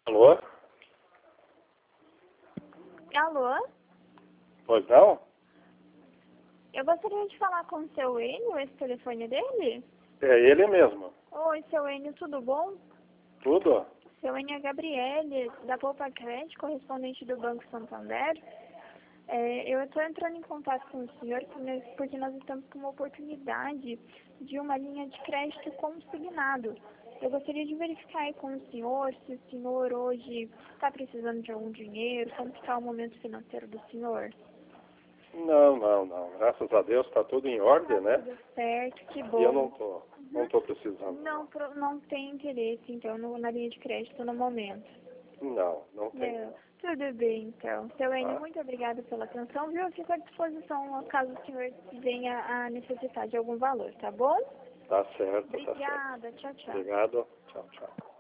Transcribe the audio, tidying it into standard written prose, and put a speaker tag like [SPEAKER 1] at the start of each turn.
[SPEAKER 1] Alô?
[SPEAKER 2] Alô?
[SPEAKER 1] Pois não?
[SPEAKER 2] Eu gostaria de falar com o seu Enio, esse telefone dele?
[SPEAKER 1] É ele mesmo.
[SPEAKER 2] Oi, seu Enio, tudo bom?
[SPEAKER 1] Tudo?
[SPEAKER 2] Seu Enio é Gabriele, da Poupa Crédito, correspondente do Banco Santander. Eu estou entrando em contato com o senhor porque nós estamos com uma oportunidade de uma linha de crédito consignado. Eu gostaria de verificar aí com o senhor se o senhor hoje está precisando de algum dinheiro, como está o momento financeiro do senhor.
[SPEAKER 1] Não. Graças a Deus está tudo em ordem, né?
[SPEAKER 2] Tudo certo, que bom.
[SPEAKER 1] E eu não tô precisando.
[SPEAKER 2] Não tem interesse, então, na linha de crédito no momento.
[SPEAKER 1] Não tem.
[SPEAKER 2] Tudo bem, então. Seu Enio,
[SPEAKER 1] Tá,
[SPEAKER 2] muito obrigada pela atenção, viu? Eu fico à disposição caso o senhor venha a necessitar de algum valor, tá bom?
[SPEAKER 1] tá certo, tá certo.
[SPEAKER 2] Obrigada, tchau, tchau.
[SPEAKER 1] Obrigado. Tchau.